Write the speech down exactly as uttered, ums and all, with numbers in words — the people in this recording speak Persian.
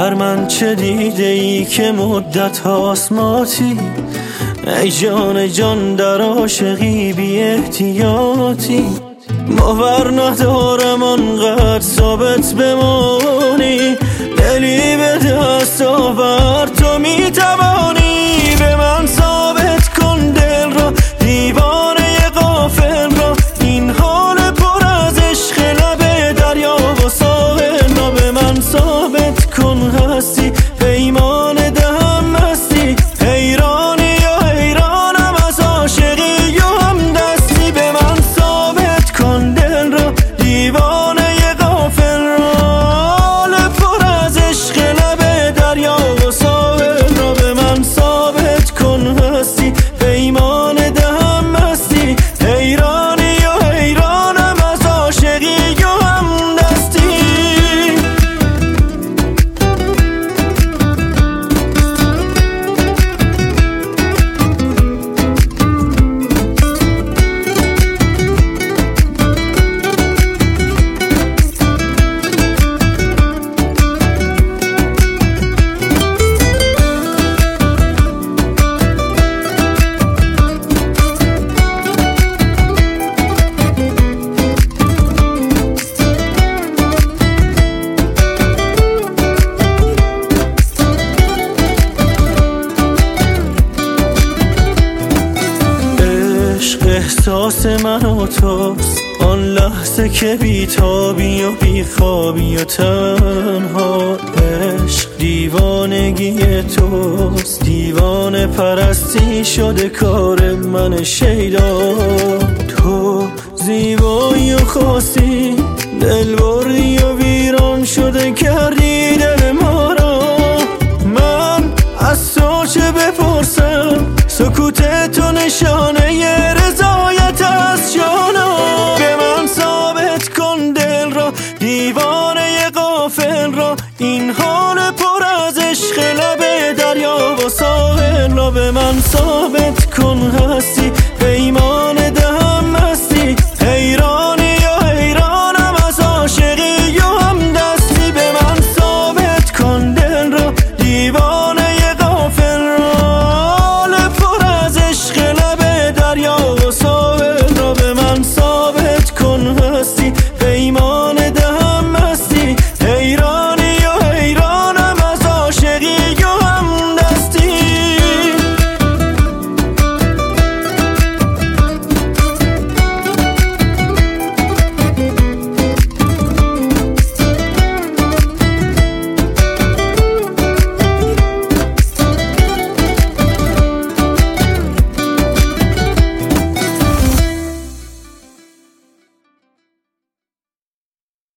بر من چه دیده ای که مدت هاست ماتی؟ ای جان جان در عاشقی بی احتیاطی. باور ندارم آنقدر ثابت بمانی، دلی به دست آور تو میتوانی. به من ثابت کن دل را، دیوانه غافل را، این حال پر از عشق لب دریا و ساحل را. به من ثابت کن هستی، پیمان دهم مستی، حیرانی و حیرانم از عاشقی و همدستی. به من ثابت کن دل را، دیوانه غافل را، حال پر از عشق لب دریا و ساحل را. به من ثابت کن هستی، پیمان دهم مستی، حیرانی و حیرانم از عاشقی و همدستی. احساس من و توست، آن لحظه که بیتابی و بیخوابی و تنها. عشق دیوانگی توست، دیوانه پرستی شده کار من شیدا. تو زیبایی و خاصی، دل بردی و ویران شده کردی دل ما را. من از تو چه بپرسم، سکوت تو نشانه رضایت از جانا. به من ثابت کن دل را، دیوانه غافل را، این حال پر از عشق لب دریا و ساحل را. به من ثابت کن